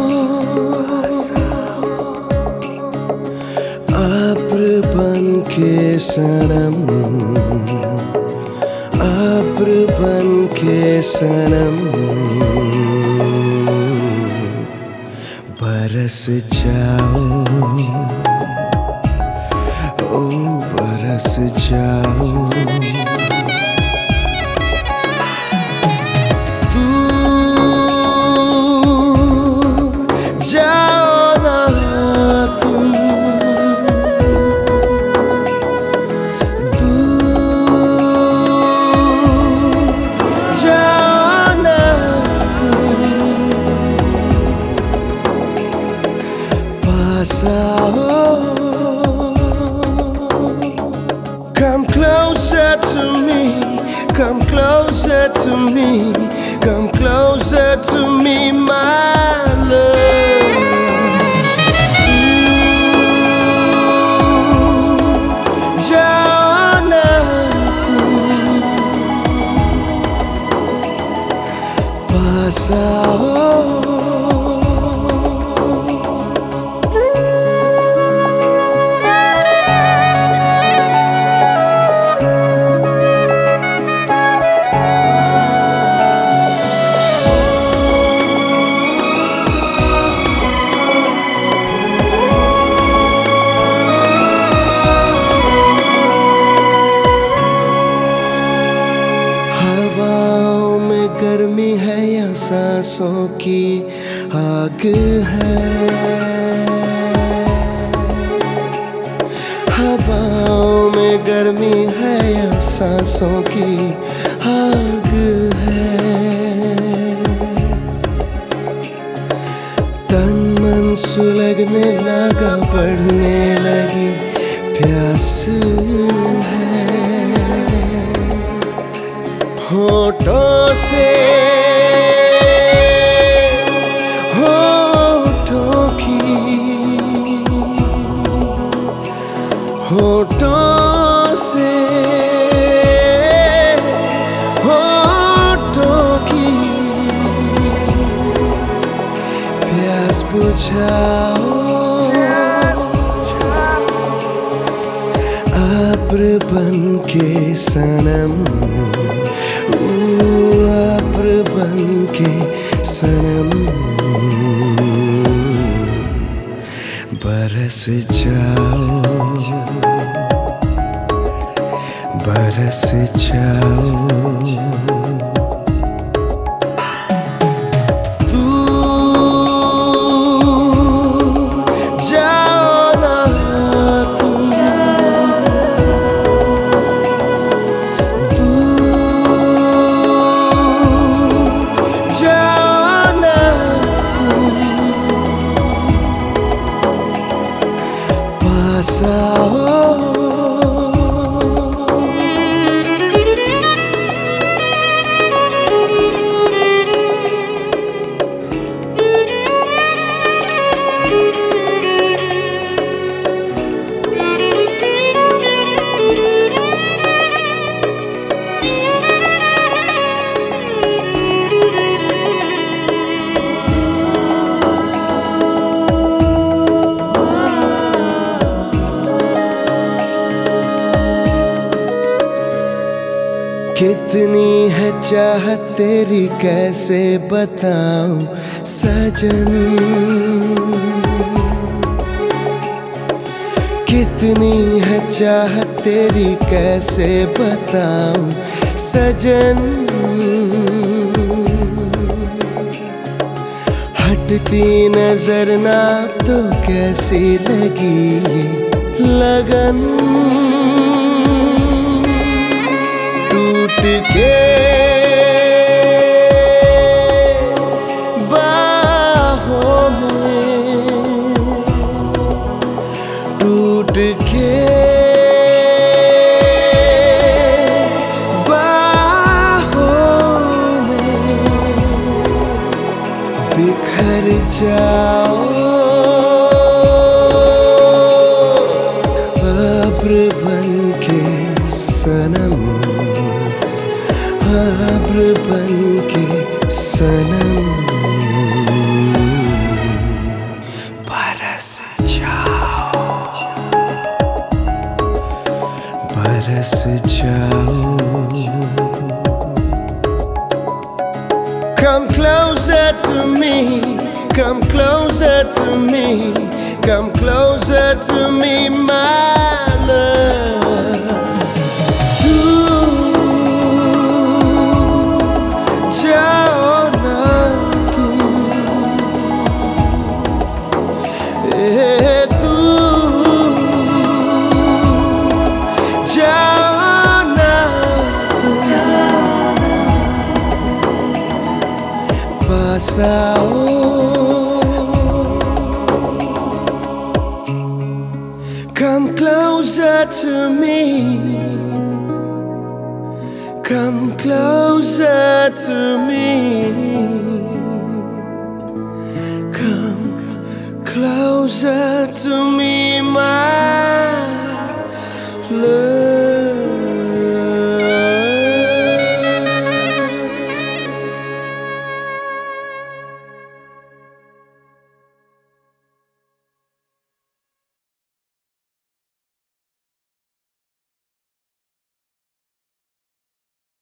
अब्र बन के सनम, अब्र बन के सनम, बरस जाओ, ओ बरस जाओ। Come closer to me, come closer to me, come closer to me, my love. जाना पास आओ। हवाओं में गर्मी है या सांसों की आग है, हवाओं में गर्मी है या सांसों की आग है। तन मन सुलगने लगा, बढ़ने लगी प्यास है। होठों से होठों की, होठों से होठों की प्यास बुझाओ। अब्र बन के सनम, अब्र बन के सनम, बरस जाओ, बरस जाओ। कितनी है चाहत तेरी कैसे बताऊं सजन, कितनी है चाहत तेरी कैसे बताऊं सजन। हटती नजर ना तो कैसी लगी लगन, टूट के बाहों में, टूट के बाहों में बिखर जाओ। अब्र बन के सनम, अब्र बन के सनम, come closer to me, come closer to me, my love. जाओ ना तुम, तू जाओ ना तुम, पास आओ. Come closer to me, come closer to me, come closer to me, my love.